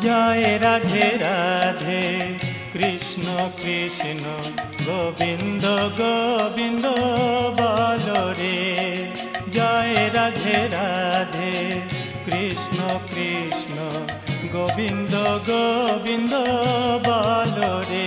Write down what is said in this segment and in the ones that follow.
জয় রাধে রাধে কৃষ্ণ কৃষ্ণ গোবিন্দ গোবিন্দ বল রে। জয় রাধে রাধে কৃষ্ণ কৃষ্ণ গোবিন্দ গোবিন্দ বল রে।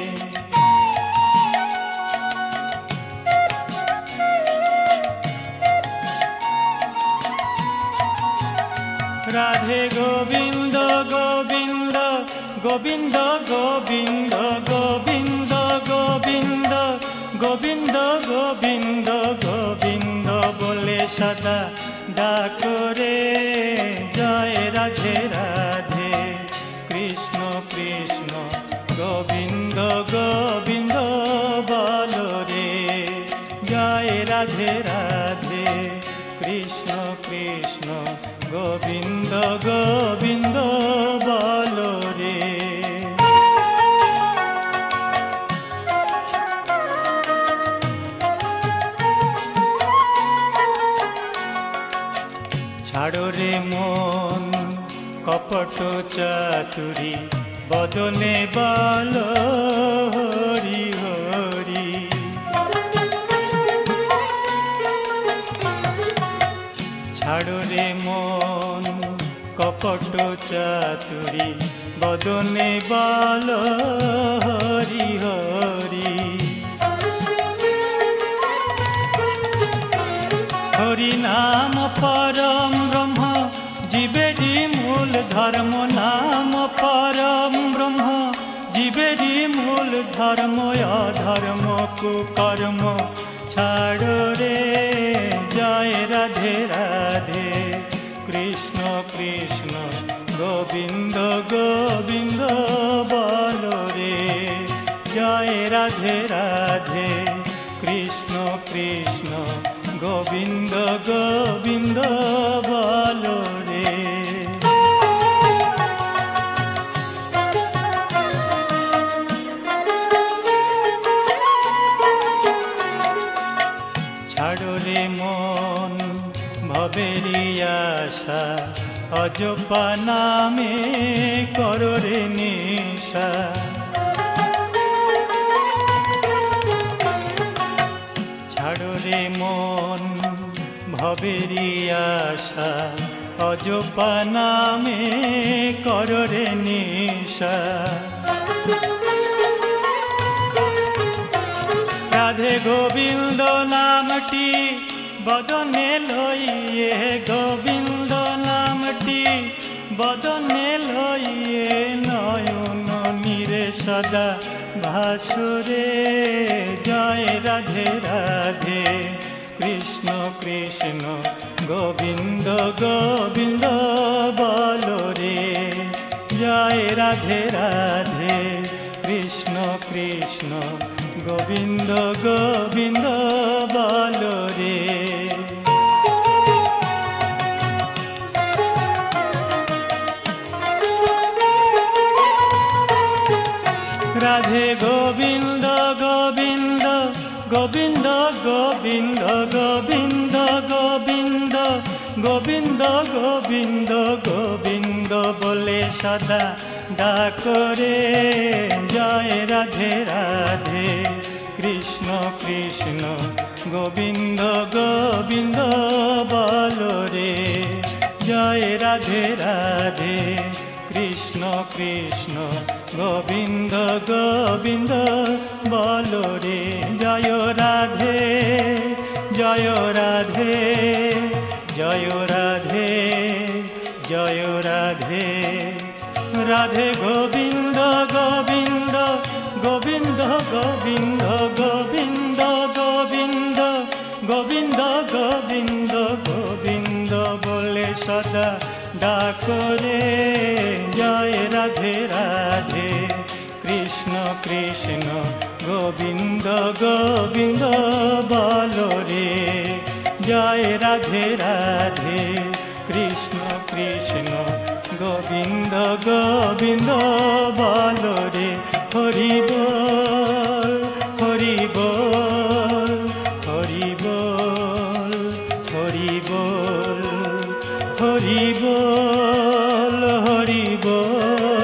রাধে গোবিন্দ গোবিন্দ গোবিন্দ গোবিন্দ গোবিন্দ গোবিন্দ গোবিন্দ গোবিন্দ গোবিন্দ বলে সদা ডাক রে। জয় রাধে রাধে কৃষ্ণ কৃষ্ণ গোবিন্দ গোবিন্দ বল রে। জয় রাধে রাধে কৃষ্ণ কৃষ্ণ গোবিন্দ গোবিন্দ বল রে। ছাড়ো রে মন কপট চাতুরি বদনে বল হরি হরি। ছাড়ো রে মন কপট চাতুরি বদনে বল হরি হরি। হরি নাম পরম ব্রহ্ম জীবেরি মূল ধর্ম। নাম পরম ব্রহ্ম জীবেরি মূল ধর্ম। অধর্ম কুকর্ম ছাড়ো রে। জয় রাধে রাধে কৃষ্ণ কৃষ্ণ গোবিন্দ গোবিন্দ বল রে। জয় রাধে রাধে কৃষ্ণ কৃষ্ণ গোবিন্দ গোবিন্দ বল রে। ছাড়ো রে মন ভবেরি আশা অজপা নামে করো রে নিশা। ছাড়ো রে মন ভবেরি আশা অজপা নামে করো রে নিশা। রাধে গোবিন্দ নামটি বদনে লইয়ে। গোবিন্দ নামটি বদনে লইয়ে নয়ন নীরে সদা ভাসুরে। জয় রাধে রাধে কৃষ্ণ কৃষ্ণ গোবিন্দ গোবিন্দ বল রে। জয় রাধে রাধে কৃষ্ণ কৃষ্ণ গোবিন্দ গোবিন্দ বল রে। রাধে গোবিন্দ গোবিন্দ গোবিন্দ গোবিন্দ গোবিন্দ গোবিন্দ গোবিন্দ গোবিন্দ গোবিন্দ বলে সদা ডাক রে। জয় রাধে রাধে কৃষ্ণ কৃষ্ণ গোবিন্দ গোবিন্দ বল রে। জয় রাধে রাধে কৃষ্ণ কৃষ্ণ গোবিন্দ গোবিন্দ বল রে। জয় রাধে জয় রাধে জয় রাধে জয় রাধে। রাধে গোবিন্দ গোবিন্দ গোবিন্দ গোবিন্দ গোবিন্দ গোবিন্দ গোবিন্দ গোবিন্দ গোবিন্দ বলে সদা ডাক রে। জয় রাধে রাধে কৃষ্ণ কৃষ্ণ গোবিন্দ গোবিন্দ বল রে। জয় রাধে রাধে কৃষ্ণ কৃষ্ণ গোবিন্দ গোবিন্দ বল রে। হরি বল হরি বল হরি বল হরি বল হরি বল হরি বল।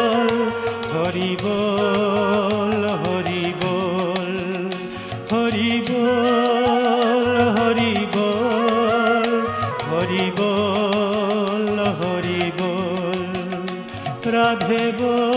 হরি বল, হরি বল, রাধে বল।